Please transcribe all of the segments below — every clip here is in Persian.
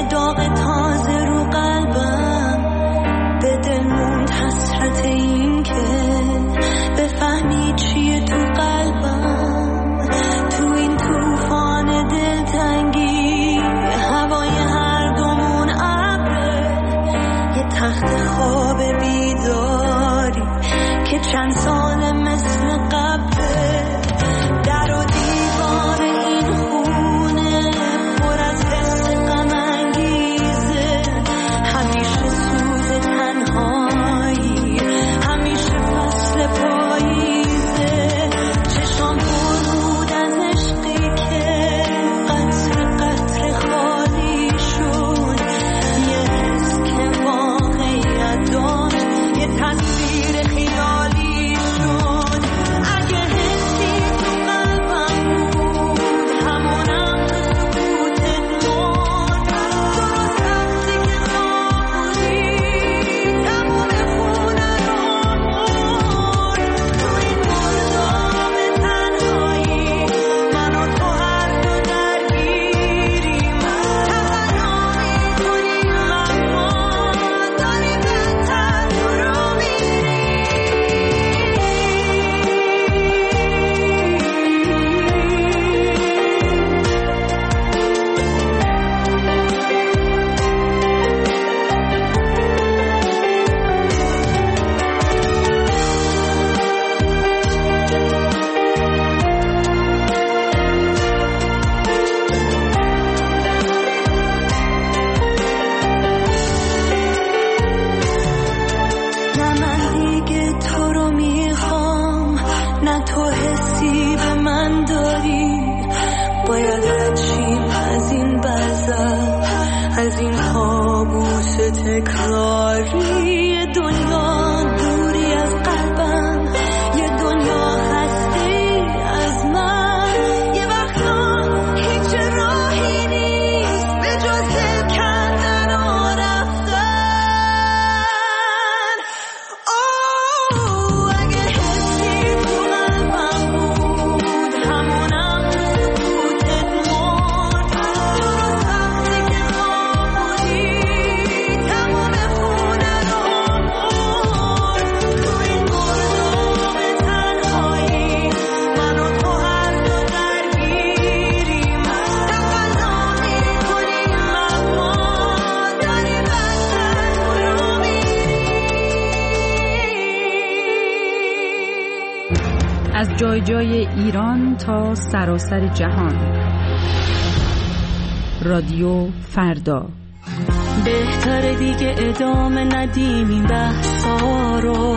داغ تازه رو قلبم، به دل موند حسرت این که بفهمی چیه تو قلبم. تو این طوفان دلتنگی هوای هر دومون ابره، یه تخت خواب بیداری که چند سال مثل قبله. در و دیوار این خونه پر از حس غم انگیزه، همیشه سوز تنهایی، همیشه فصل پاییزه. چشام پر بود از عشقی که قطر قطر خالی شد، یه حس که واقعیت داشت، یه تصویر خیالی شد. اگه حسی تو قلبم بود همونم تو سکوتت مرد، درست وقتی که خواب بودی تموم خونه رو مرد. تو این مرداب تنهایی من و تو هر دو درگیریم، تمنا میکنیم اما داری بدتر فرو میری. نه من دیگه تو رو میخوام، نه تو حسی به من داری. باید رد شیم از این برزخ، از این کابوس تکراری. یه دنیا دوری از قلبم، یه دنیا هستی از من. یه وقتا هیچ راهی نیست به جز دل کندن و رفتن. اگه حسی تو قلبم بود همونم تو سکوتت مرد، درست وقتی که خواب بودی تموم خونه رو مرد. تو این مرداب تنهایی من و تو هر دو درگیریم، تمنا میکنیم اما داری بدتر فرو میری. از جای جای ایران تا سراسر جهان، رادیو فردا. بهتره دیگه ادامه ندیم این بحثا رو،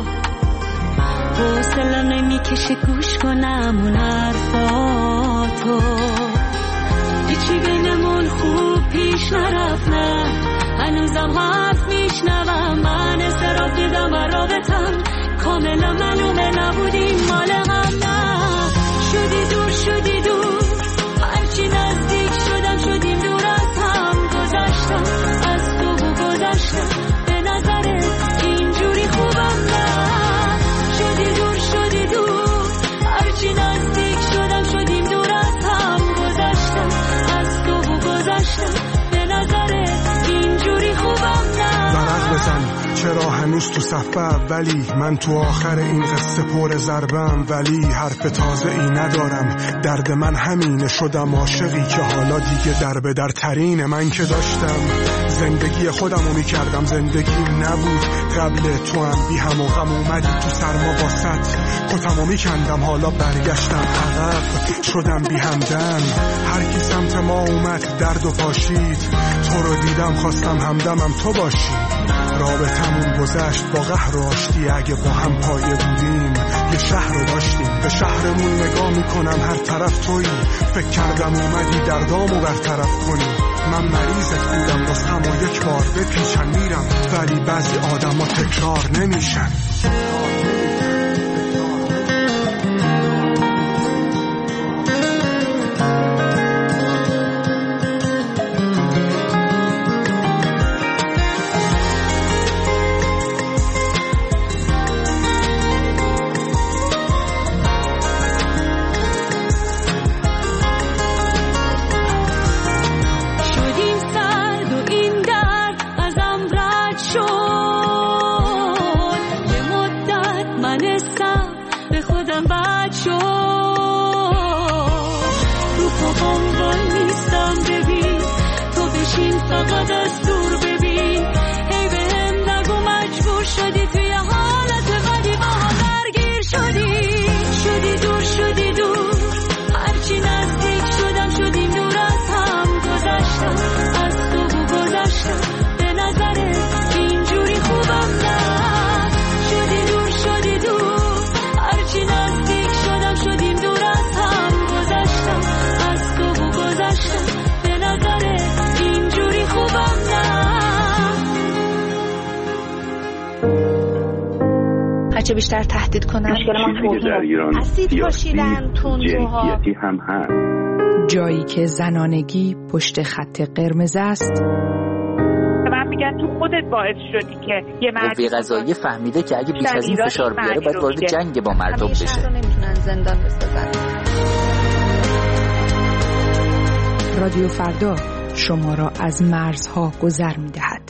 حوصله نمیکشه گوش کنم اون حرفاتو. هیچی بینمون خوب پیش نرفت، نه هنوزم حرف میشنوم. من استراف دیدم و رابطم کاملا معلومه نبودیم مال هم. نه شدی دور، هرچی نزدیک شدم شدیم دور از هم. گذشتم از تو و گذشتم، به نظرت اینجوری خوبم؟ نه شدی دور، هرچی نزدیک شدم شدیم دور از هم. گذشتم از تو و گذشتم، به نظرت اینجوری خوبم؟ نه ورق بزن چرا هنوز تو صف اولی، من تو آخر این قصه پر ضربم، ولی حرف تازه ای ندارم. درد من همینه، شدم عاشقی که حالا دیگه در به در ترینه. من که داشتم زندگی خودمو میکردم، زندگی نبود قبل تو هم بی هم و غم. اومدی تو سرما واسط کتمو میکندم، حالا برگشتم عقب شدم بی همدم. هر کی سمت ما اومد درد و پاشید، تو رو دیدم خواستم همدمم تو باشی. رابطمون گذشت با قهر و آشتی، اگه با هم پایه بودیم یه شهر رو داشتیم. به شهرمون نگاه میکنم هر طرف تویی، فکر کردم اومدی دردامو برطرف کنی. من مریضت بودم رستم و یک بار بپیچم میرم، ولی بعضی آدم ها تکرار نمیشن. دلم بد شد. رو پاهم وای نیستم ببین، تو بشین فقط از دور ببین. هی بهم نگو مجبور شدی توی حالت بدی با هم درگیر شدی. شدی دور شدی دور، هرچی نزدیک شدم شدیم دور از هم. گذشتم از تو گذشتم، به نظرت اینجوری خوبم نه. شدی دور شدی دور، هرچی نزدیک شدم شدیم دور از هم. گذشتم از تو گذشتم، به نظرت اینجوری خوبم نه. هرچه بیشتر تهدید کنن مشکل ما در ایران اسید پاشیدن، تندروها، جنسیتی هم هست. جایی که زنانگی پشت خط قرمز است. من میگن تو خودت باعث شدی که یه قوه قضاییه فهمیده که اگه بیش از این فشار بیاره باید وارد جنگ با مردم بشه. شهر رو نمیتونن زندان بسازن. رادیو فردا شما را از مرزها گذر می‌دهد.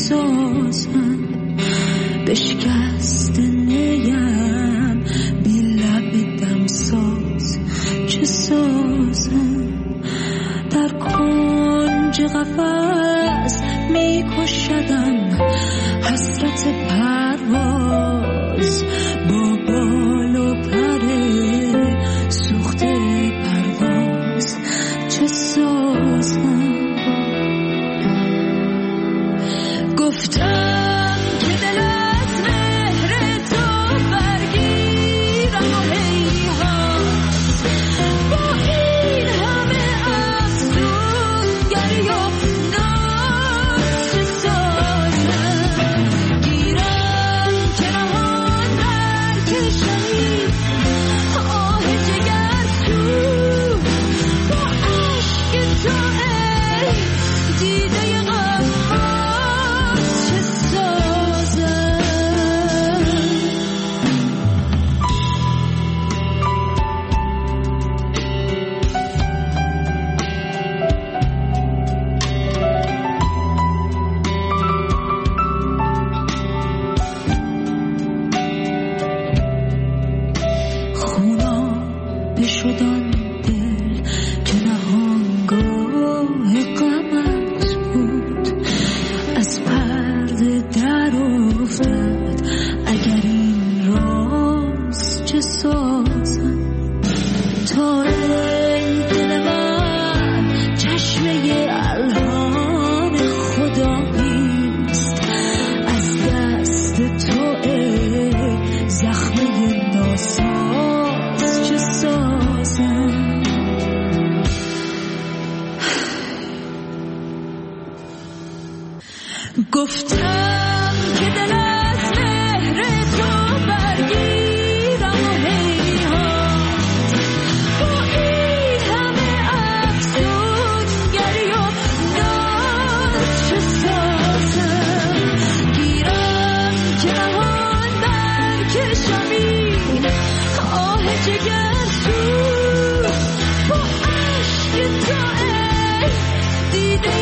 سازم بشکست نیم بی لب دمساز چه سازم در کنج قفس می کشدم حسرت پرواز با بال و پر سوخته پرواز چه سازم گفتم که دل از مهر تو برگیرم و هیهات با این همه افسونگری و ناز چه سازم گیرم که نهان برکشمی آه جگرسو با عشق تو ای دیده گفتم که دل از مهر تو برگیرم و هیهات با این همه افسونگری و ناز چه سازم گیرم که نهان برکشمی آه جگرسو با عشق تو ای دیده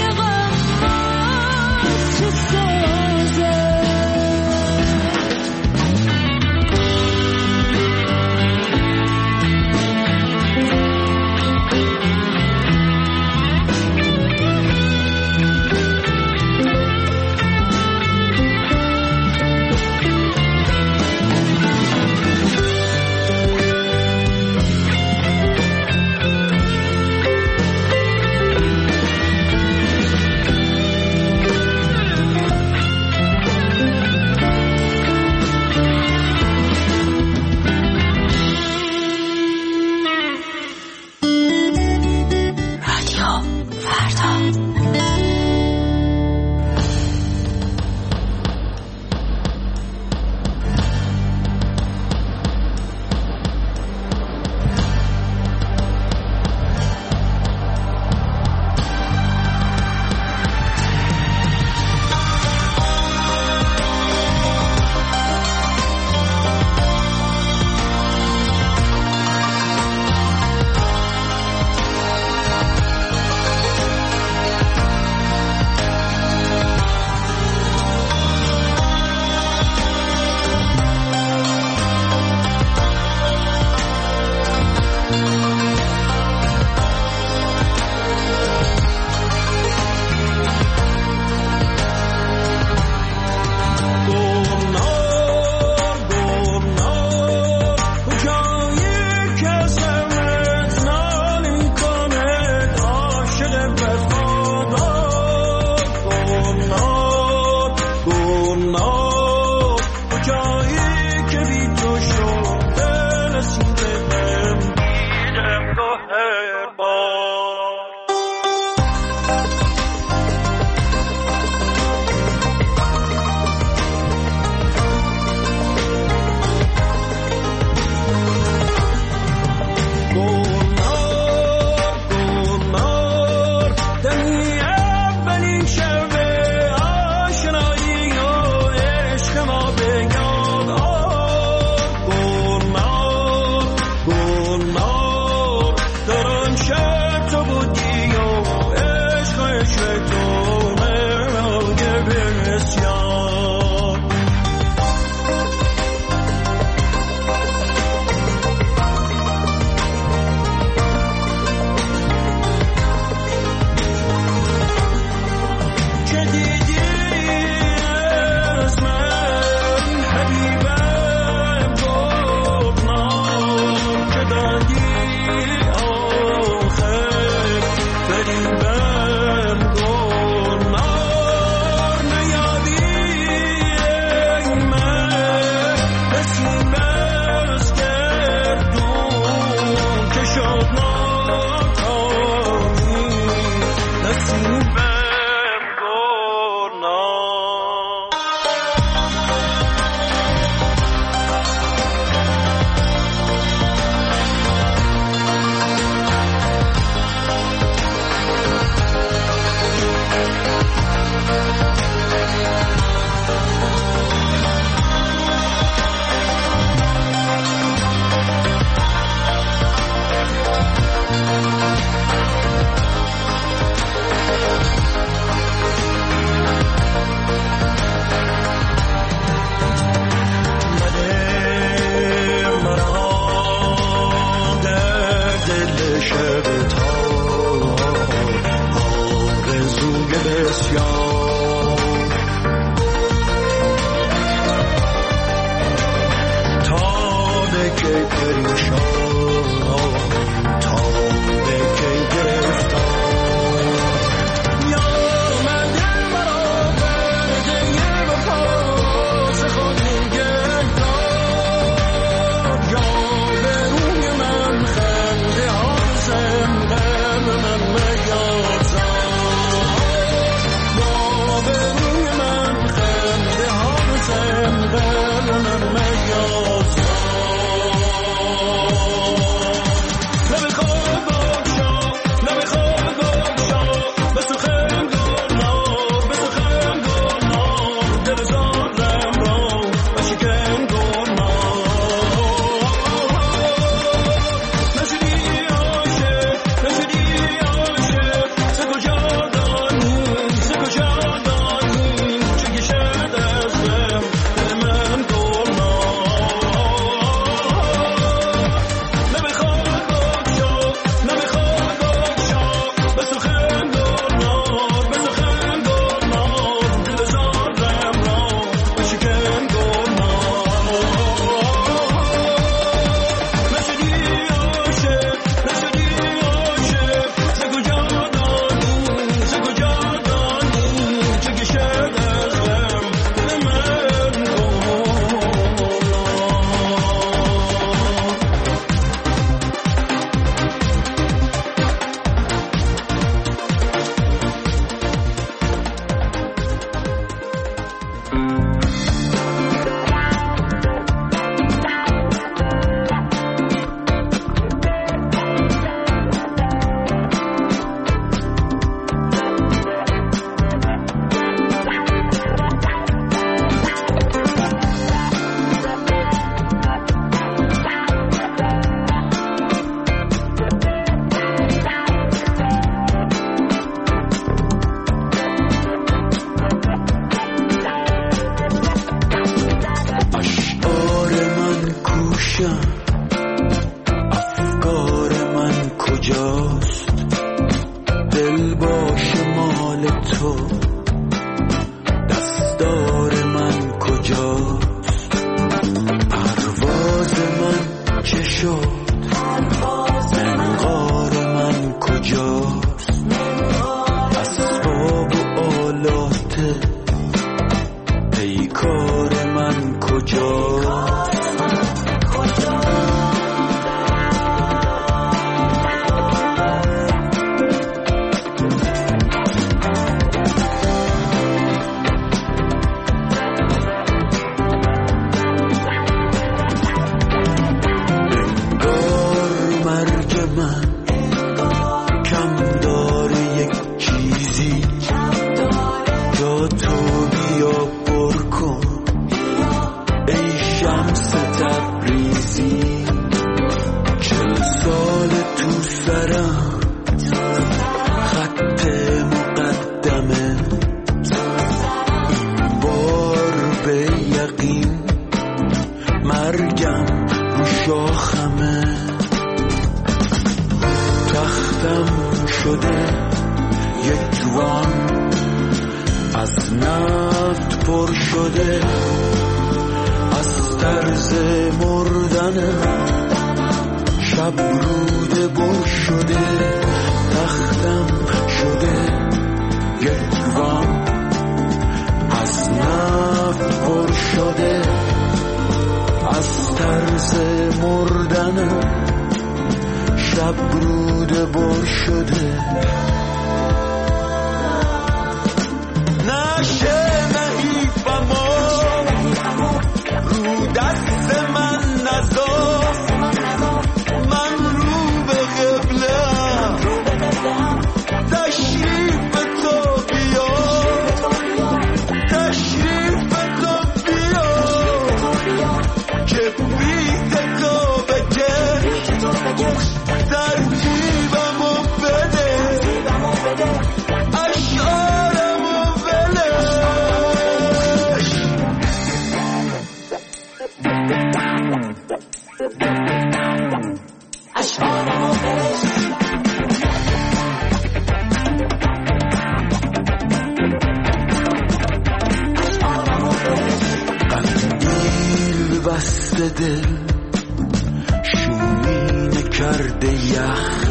شونه کرده یخ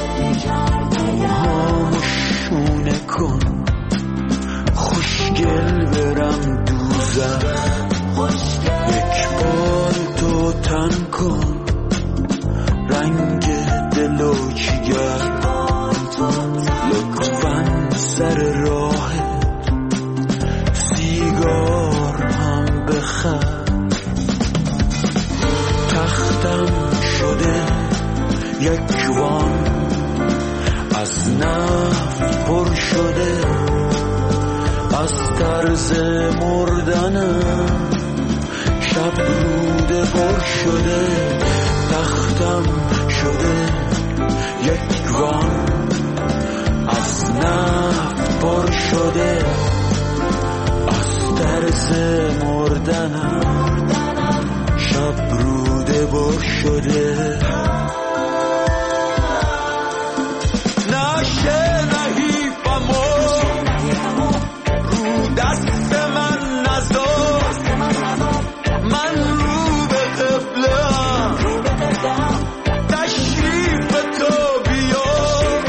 موهامو شونه کن خوشگل برم دوزخ یک بار تو تن کن رنگ دلو جگر لطفاً سر راهت سیگار هم بخر تختم شده یک وان از نفت پر شده از طرز مردنم شب روده پر شده تختم شده یک وان از نفت پر شده از طرز مردنم شب روده پر شده نشه نحیفمو رو دست من نذار من رو به قبله‌ام تشریف تو بیار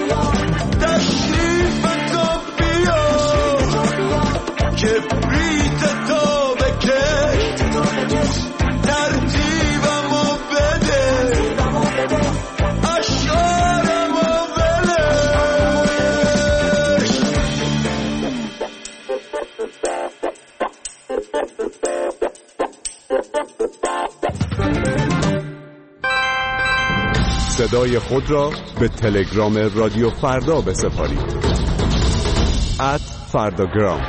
تشریف تو بیار کبریت تو بکش ترتیبمو بده اشعارمو بلش صدای خود را به تلگرام رادیو فردا بسپارید @فرداگرام.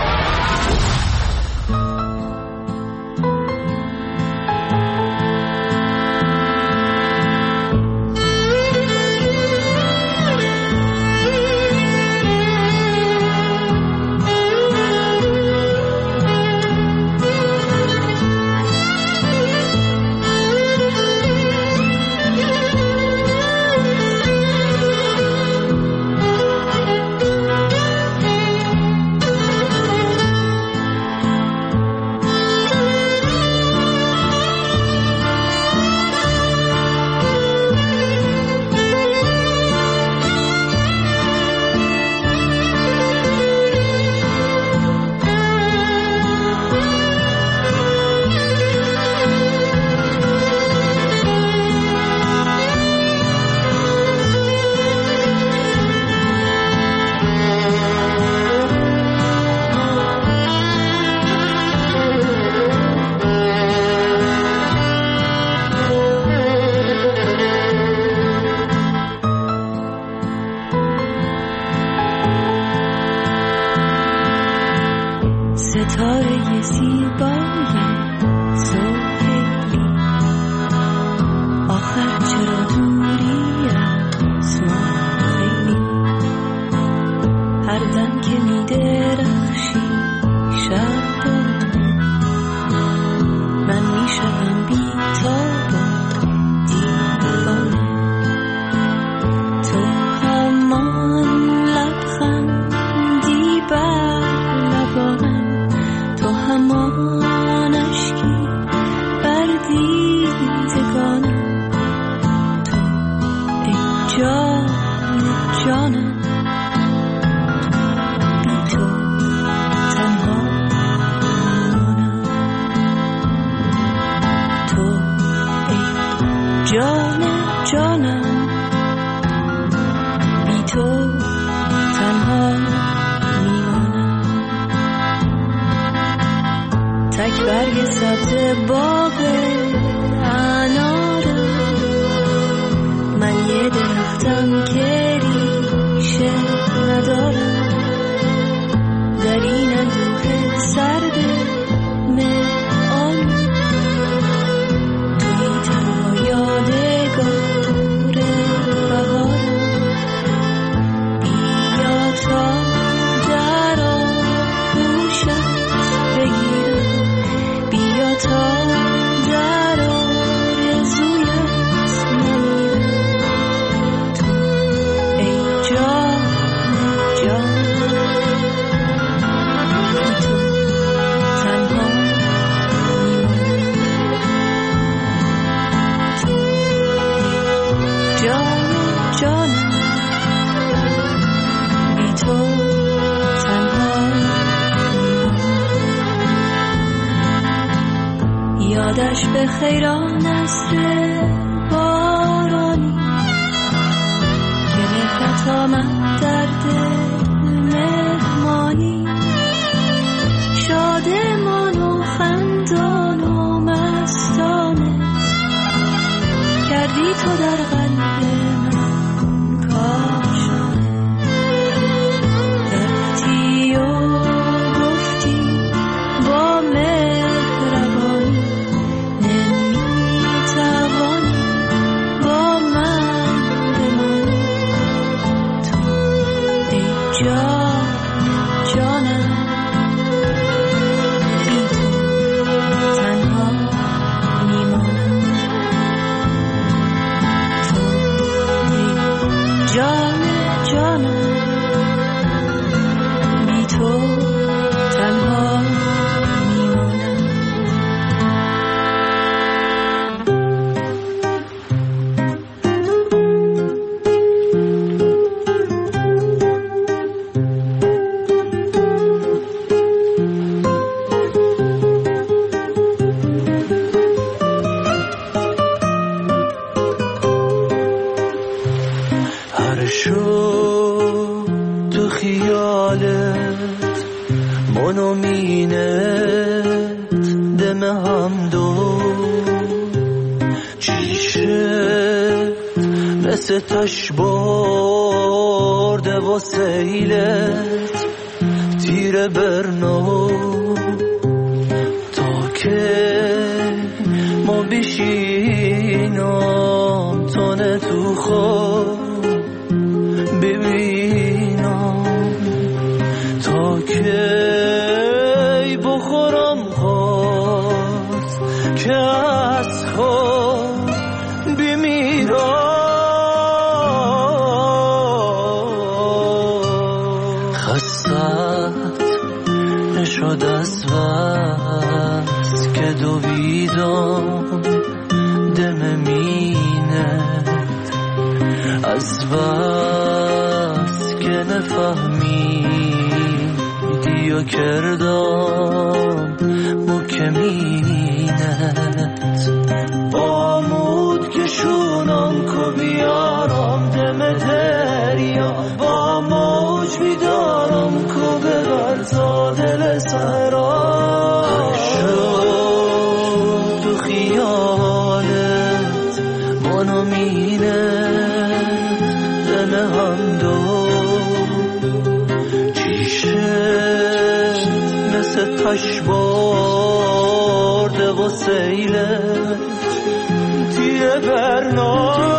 ستاره زیبای سوهلی آخر چرا دوری از ما خیلی هر دم که می درخشی شب من می شدم بی تاب دیوانه تو همان لبخندی بر لبانم تو همان اشکی بر دیدگانم تو ای جان جانم بی تو تنها میمانم تو ای جان جانم بی تو تنها میمانم تک برگ سبز باغ انارم من یه درختم که ریشه ندارم در این اندوه سرد مهان توی تنها یادگار بهارم بیا تا در آغوشت بگیرم بیا تا یادش به خیران نسر بارانی که مهرت آمد در دل مهمانی شادمان و خندان و مستانه کردی تو در قلب من کاشانه رفتی و گفتی با مهربانی نمیتوانی با من بمانی تو ای جان جانم بی تو تنها میمانم تو ای جان جانم بی تو تنها میمانم هر شو تو خیالت منو مینت دم هم دو چیشت مثل تش برده و سیلت تیر برنو تا که ما بشینم تونه تو خود ببینم تا که بخورم خواست که از خود بمیرم خستت نشد از بس که دویدم دم مینت از بس که نفهمیدی و کردم مکمینت بامود که شونم که بیارم دم دریا با موج بیدارم که ببر تا دل سرا شد تو خیالت منو مینت دم هم دو چیشت مثل تش برده و سیلت تیر برنامه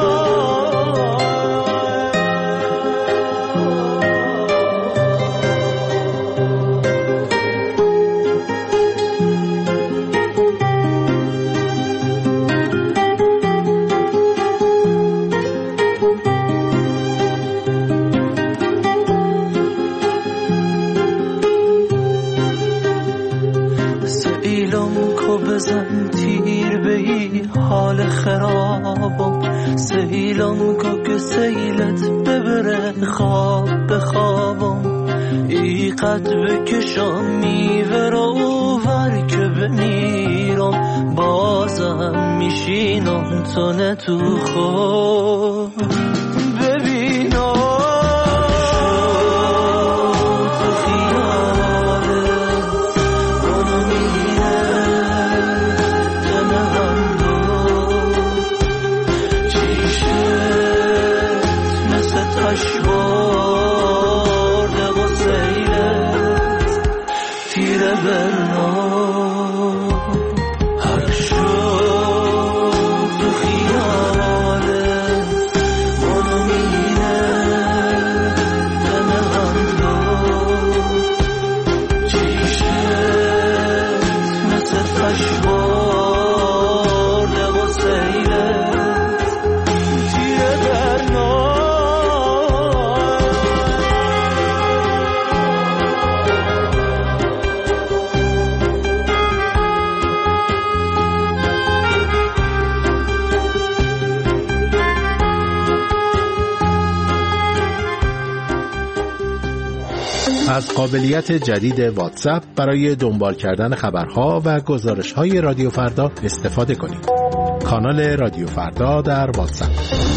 بزن تیر بهی حال خرابم سیلم که سیلت ببره خواب بخوابم ای قد بکشم میوه رو ور که بمیرم بازم میشینم تو نه تو خود ببینم هر شب تو خیالت از قابلیت جدید واتساپ برای دنبال کردن خبرها و گزارش‌های رادیو فردا استفاده کنید. کانال رادیو فردا در واتساپ.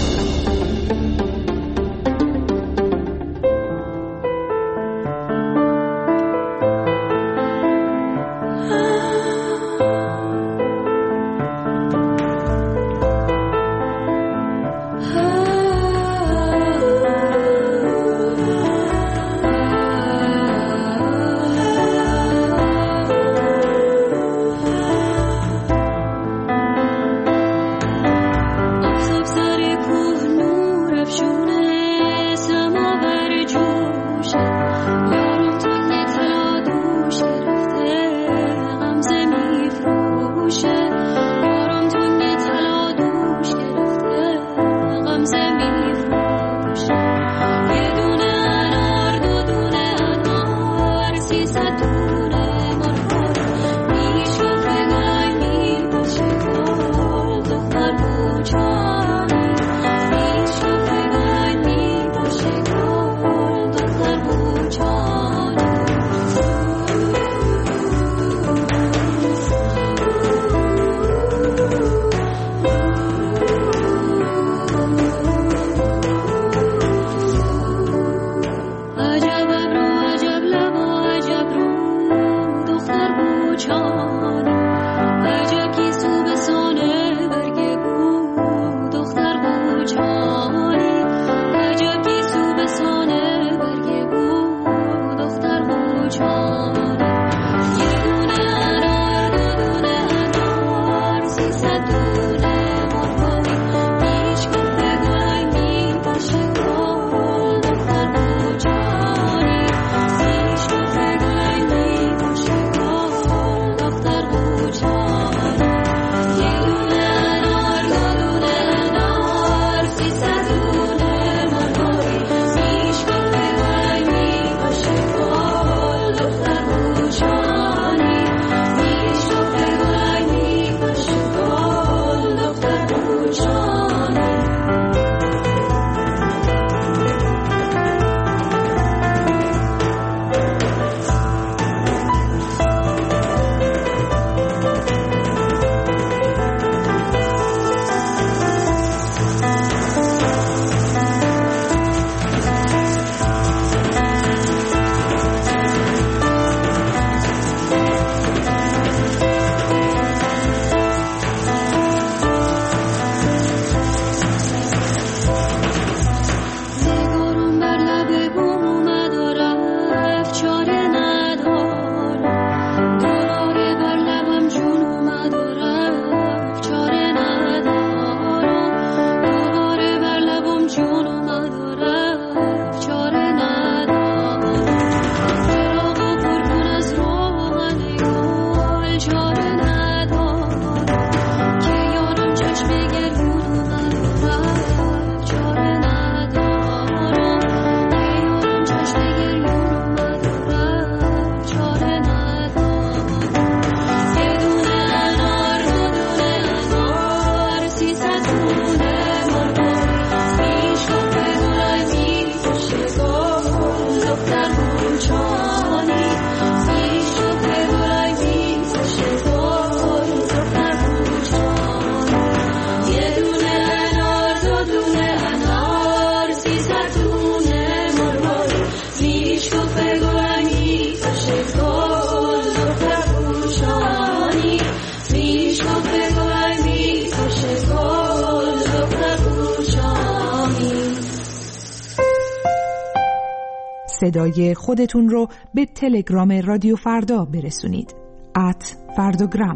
صدای خودتون رو به تلگرام رادیو فردا برسونید. @فرداگرام.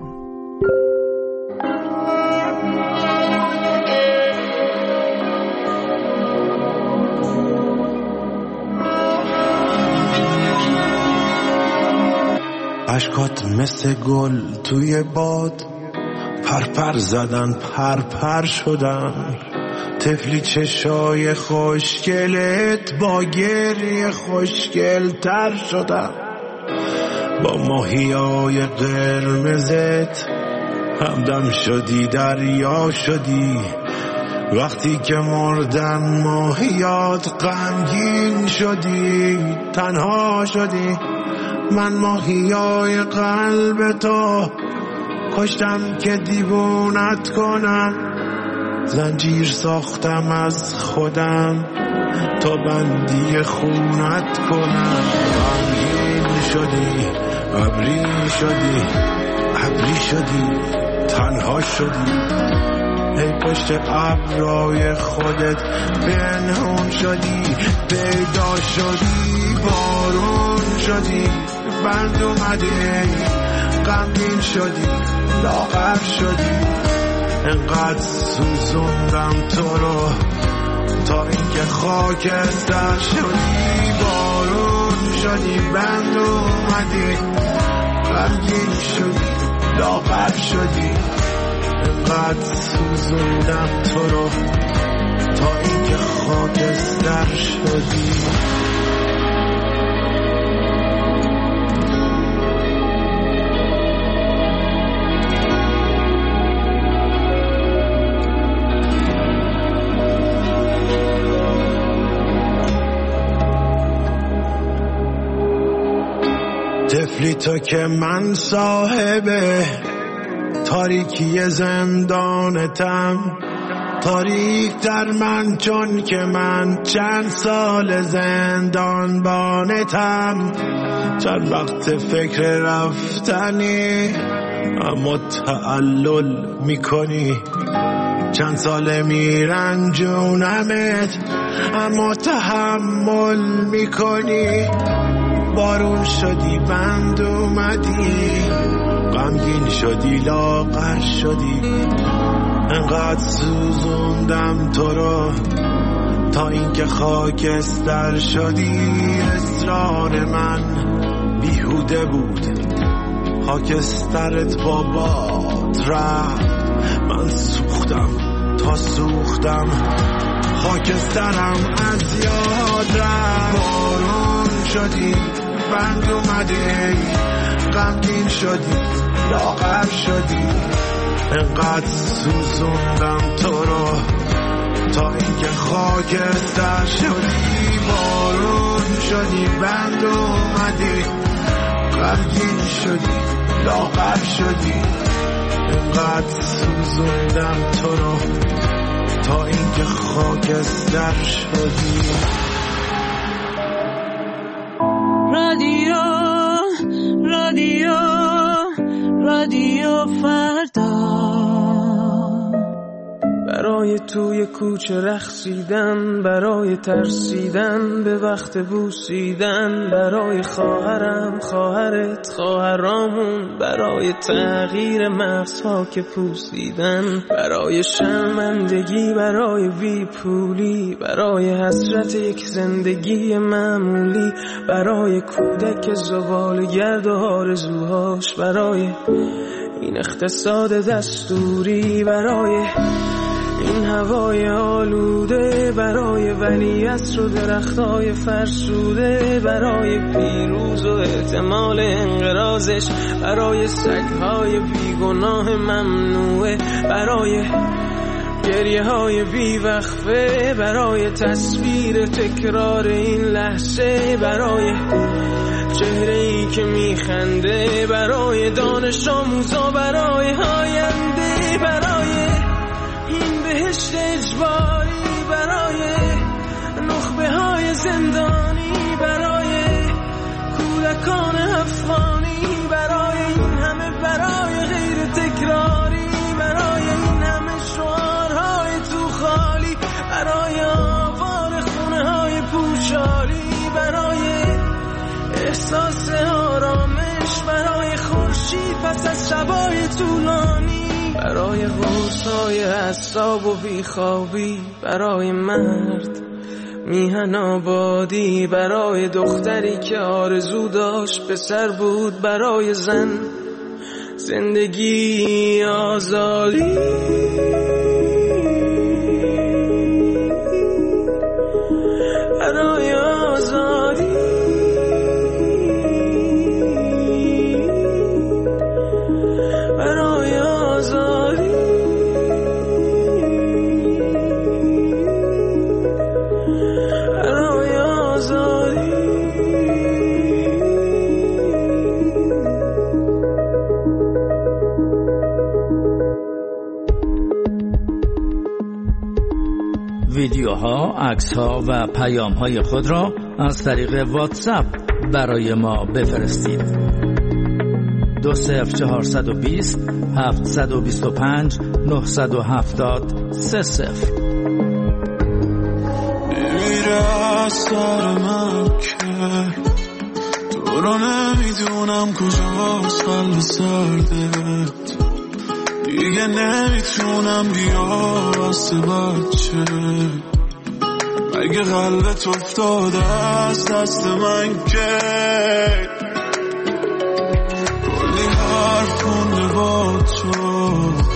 اشکات مثل گل توی باد پرپر زدن پرپر شدن، طفلی چشای خوشگلت با گریه خوشگل تر شدن، با ماهیای قرمزت همدم شدی دریا شدی، وقتی که مردن ماهیات غمگین شدی، تنها شدی. من ماهیای قلب تو کشتم که دیوونت کنم، زنجیر ساختم از خودم تا بندی خونت کنم. غمگین شدی، ابری شدی، ابری شدی، تنها شدی. ای پشت ابرای خودت پنهون شدی، پیدا شدی، بارون شدی، بند اومدی، غمگین شدی، لاغر شدی. انقدر سوزوندم تو رو تا اینکه خاکستر شدی، بارون شدی، بند اومدی، غمگین شدی، لاغر شدی. انقدر سوزوندم تو رو تا اینکه خاکستر شدی. طفلی تو که من صاحبه تاریکی زندانتم، تاریک در من چون که من چند سال زندان بانتم. چند وقت فکر رفتنی اما تعلل میکنی، چند سال میرنجونمت اما تحمل میکنی. بارون شدی، بند اومدی، غمگین شدی، لاغر شدی. انقدر سوزوندم تو رو تا اینکه خاکستر شدی. اصرار من بیهوده بود، خاکسترت با باد رفت. من سوختم تا سوختم، خاکسترم از یاد رفت. بارون شدی، بند اومدی، غمگین شدی، لاغر شدی. انقدر سوزوندم تو رو تا اینکه خاکستر شدی. بارون شدی، بند اومدی، غمگین شدی، لاغر شدی. انقدر سوزوندم تو رو تا اینکه خاکستر شدی. رادیو رادیو رادیو فردا، برای توی کوچه رقصیدن، برای ترسیدن به وقت بوسیدن، برای خواهرم، خواهرت، خواهرامون، برای تغییر مغزها که پوسیدن، برای شرمندگی، برای بیپولی، برای حسرت یک زندگی معمولی، برای کودک زباله‌گرد و آرزوهاش، برای این اقتصاد دستوری، برای این هوای آلوده، برای ولیعصر و درختای فرسوده، برای پیروز و احتمال انقراضش، برای سگهای بیگناه ممنوعه، برای گریه های بیوقفه، برای تصویر تکرار این لحظه، برای چهره ای که میخنده، برای دانش آموزا، برای آینده، برای این بهشت اجباری، برای نخبه های زندانی، برای کودکان افغانی، برای این همه، برای غیر تکراری، برای این همه شعارهای تو خالی، برای آوار خونه های پوشالی، برای احساس آرامش، برای خورشید پس از شبای طولانی، برای غوصای اعصاب و بیخوابی، برای مرد میهن آبادی، برای دختری که آرزو داشت پسر بود، برای زن زندگی آزادی، برای آزادی، برای آزادی. ویدیوها، عکس‌ها و پیام‌های خود را از طریق واتساپ برای ما بفرستید. 20420 725 970 30. میره از سر من که تو رو نمیدونم کجاست قلب سردت، دیگه نمیتونم بیا واسه بچه، مگه قلبت افتاده از دست من که کلی حرف کنده با تو،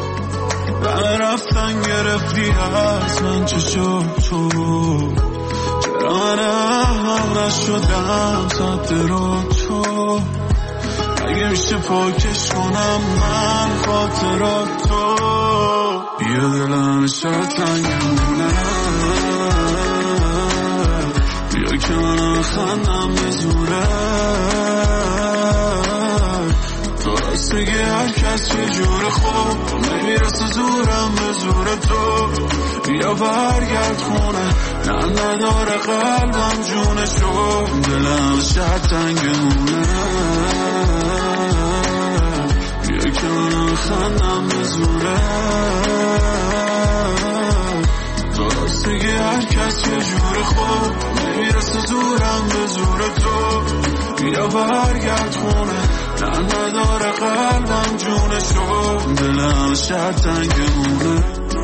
رفتن گرفتی از من چشاتو، چرا من احمق نشدم صد رو تو، اگه میشه پاکش کنم من خاطراتو، بیا دلم شد تنگمونه، بیا که من خندم بزوره، تو راست میگی هر کس چه جور خوب نمیرسه زورم به زور تو، بیا برگرد خونه نه نداره قلبم جونشو، دلم شد تنگمونه، بیا که من خندم بزوره، تو راست میگی هر کس چه جور خوب نمیرسه زورم به زور تو، بیا برگرد خونه نه نداره قلبم جونشو، دلم شد تنگمونه.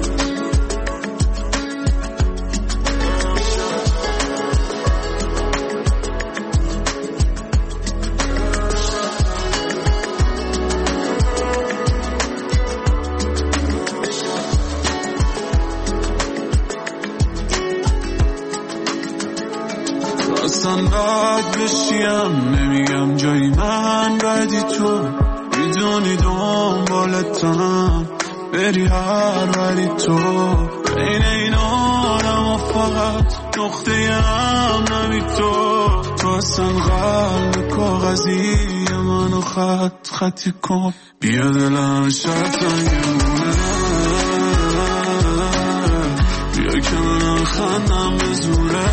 خواستم بد بشیم نمیگم جایی من بدی تو، میدونی دنبالتم بری هر وری تو، بین این آدم و فقط نقطه هم نمی تو اصلا قلب کاغذی منو خطی کن، بیا دلم شد تنگمونه، بیا که من خندم بزوره،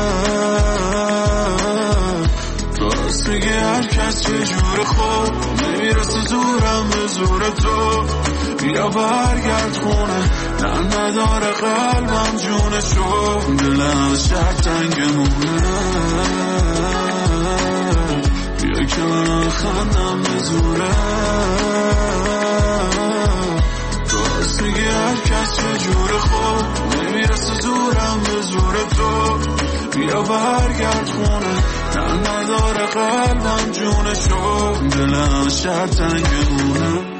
راست میگه هر کس چه جور خوب نمیرسه زورم به زور تو، بیا برگرد خونه نه نداره قلبم جونشو، دلم شد تنگمونه، بیا که من خندم بزوره، راست میگه هر کس چه جور خوب نمیرسه زورم به زور تو، بیا برگرد خونه نه نداره قلبم جونشو، دلم شد تنگمونه.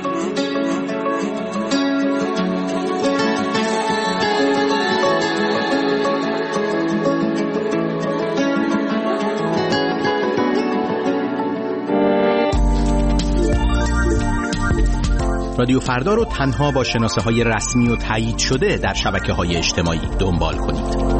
رادیو فردا رو تنها با شناسه‌های رسمی و تایید شده در شبکه‌های اجتماعی دنبال کنید.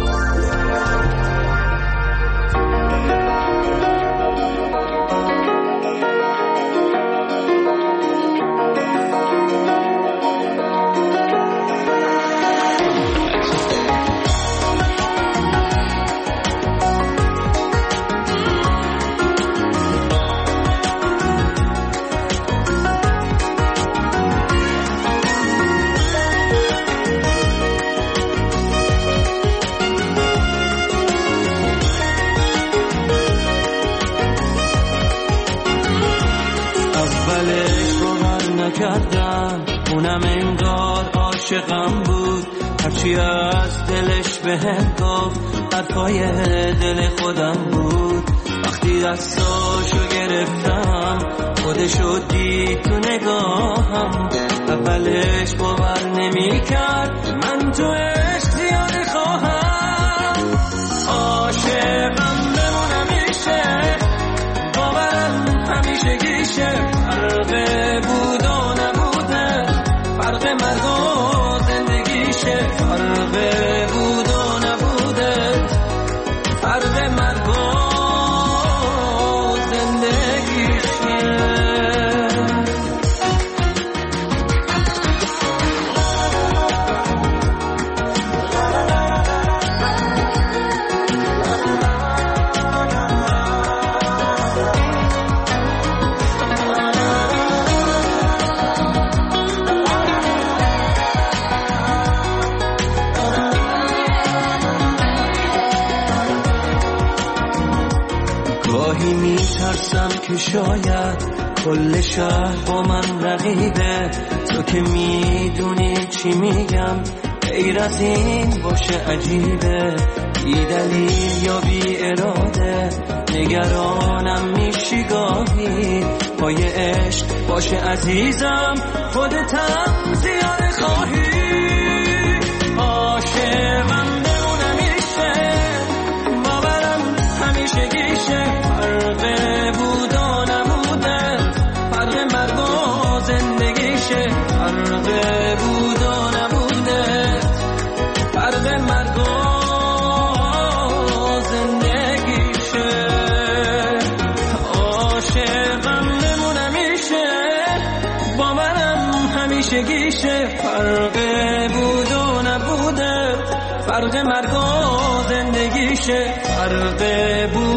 اونم انگار عاشقم بود، هرچی از دلش بهم گفت حرفای دل خودم بود، وقتی دستاشو گرفتم خودشو دید تو نگاهم، اولش باور نمی کرد من تو عشق زیاده خواهم، عاشقم بمونم میشه باورم همیشه گیشه، فرق بود و نبوده فرق مرگ و زندگیشه، فرق بود و نبوده فرق مرگ و زندگیشه. میترسم که شاید کل شهر با من رقیبه، تو که میدونی چی میگم غیر از این باشه عجیبه، بی دلیل یا بی اراده نگرانم میشی گاهی، پای عشق باشه عزیزم خودتم زیاده خواهی، عاشقم بمونم میشه باورم همیشه گیشه، فرق بود و نبوده فرق مرگ و زندگیشه، فرق بود و نبوده فرق مرگ و زندگیشه، عاشقم بمونم میشه باورم همیشه گیشه، فرق بود و نبوده فرق مرگ و زندگیشه، فرق بود